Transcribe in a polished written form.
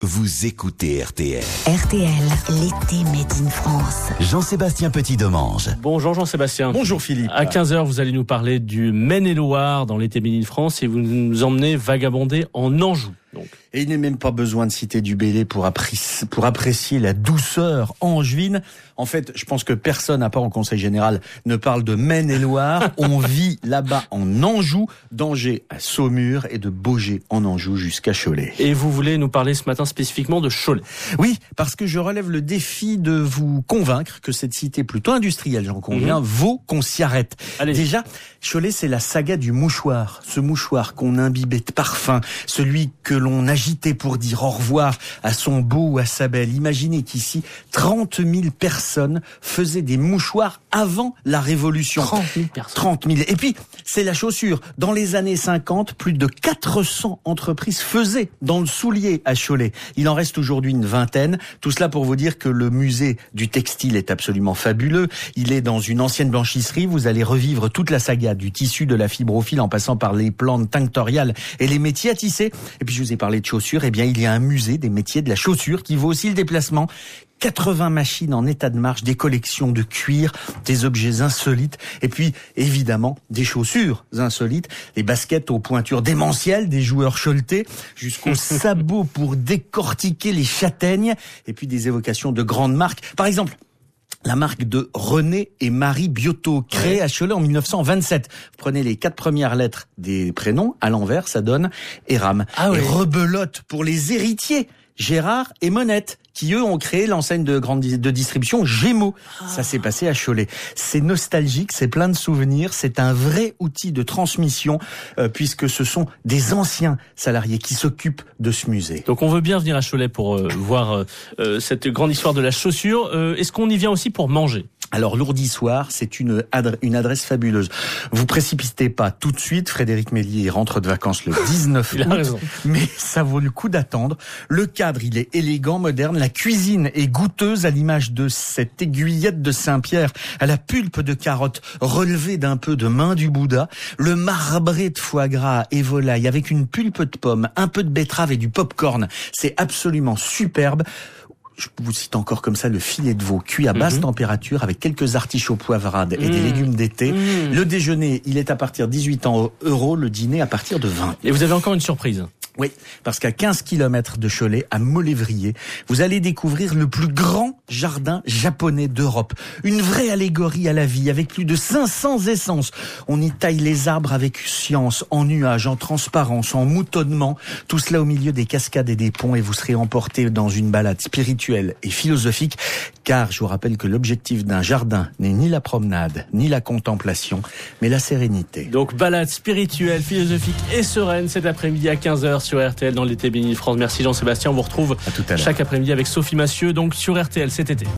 Vous écoutez RTL. RTL, l'été Made in France. Jean-Sébastien Petit-Demange. Bonjour Jean-Sébastien. Bonjour Philippe. À 15h, vous allez nous parler du Maine-et-Loire dans l'été Made in France et vous nous emmenez vagabonder en Anjou. Donc. Et il n'est même pas besoin de citer du Bélé pour apprécier la douceur angevine. En fait, je pense que personne, à part au Conseil Général, ne parle de Maine-et-Loire. On vit là-bas en Anjou, d'Angers à Saumur et de Baugé en Anjou jusqu'à Cholet. Et vous voulez nous parler ce matin spécifiquement de Cholet. Oui, parce que je relève le défi de vous convaincre que cette cité plutôt industrielle, j'en conviens, vaut qu'on s'y arrête. Allez. Déjà, Cholet, c'est la saga du mouchoir. Ce mouchoir qu'on imbibait de parfum, celui que l'on agitait pour dire au revoir à son beau ou à sa belle. Imaginez qu'ici, 30 000 personnes faisaient des mouchoirs avant la Révolution. 30 000 personnes. 30 000. Et puis, c'est la chaussure. Dans les années 50, plus de 400 entreprises faisaient dans le soulier à Cholet. Il en reste aujourd'hui une vingtaine. Tout cela pour vous dire que le musée du textile est absolument fabuleux. Il est dans une ancienne blanchisserie. Vous allez revivre toute la saga du tissu, de la fibrophile, en passant par les plantes tinctoriales et les métiers à tisser. Et puis, je vous ai parlé de chaussures. Eh bien, il y a un musée des métiers de la chaussure qui vaut aussi le déplacement. 80 machines en état de marche, des collections de cuir, des objets insolites, et puis évidemment des chaussures insolites, les baskets aux pointures démentielles des joueurs choletais, jusqu'aux sabots pour décortiquer les châtaignes, et puis des évocations de grandes marques. Par exemple, la marque de René et Marie Biotto, créée à Cholet en 1927. Vous prenez les 4 premières lettres des prénoms, à l'envers, ça donne Eram. Ah oui. Et rebelote pour les héritiers, Gérard et Monette, qui eux ont créé l'enseigne de distribution Gémeaux. Ça s'est passé à Cholet. C'est nostalgique, c'est plein de souvenirs, c'est un vrai outil de transmission, puisque ce sont des anciens salariés qui s'occupent de ce musée. Donc on veut bien venir à Cholet pour voir cette grande histoire de la chaussure. Est-ce qu'on y vient aussi pour manger ? Alors, l'Ourdissoir, c'est une adresse fabuleuse. Vous précipitez pas tout de suite. Frédéric Mélier rentre de vacances le 19 Il a août. raison. Mais ça vaut le coup d'attendre. Le cadre, il est élégant, moderne. La cuisine est goûteuse à l'image de cette aiguillette de Saint-Pierre à la pulpe de carotte relevée d'un peu de main du Bouddha. Le marbré de foie gras et volaille avec une pulpe de pomme, un peu de betterave et du popcorn. C'est absolument superbe. Je vous cite encore comme ça le filet de veau cuit à basse température avec quelques artichauts poivrades et des légumes d'été. Le déjeuner, il est à partir de 18 €, le dîner à partir de 20. Et vous avez encore une surprise. Oui, parce qu'à 15 km de Cholet, à Molévrier, vous allez découvrir le plus grand jardin japonais d'Europe. Une vraie allégorie à la vie, avec plus de 500 essences. On y taille les arbres avec science, en nuages, en transparence, en moutonnement. Tout cela au milieu des cascades et des ponts, et vous serez emporté dans une balade spirituelle et philosophique. Car je vous rappelle que l'objectif d'un jardin n'est ni la promenade, ni la contemplation, mais la sérénité. Donc balade spirituelle, philosophique et sereine cet après-midi à 15h sur RTL dans l'été Made in France. Merci Jean-Sébastien, on vous retrouve À tout à l'heure. chaque après-midi avec Sophie Massieu donc sur RTL cet été.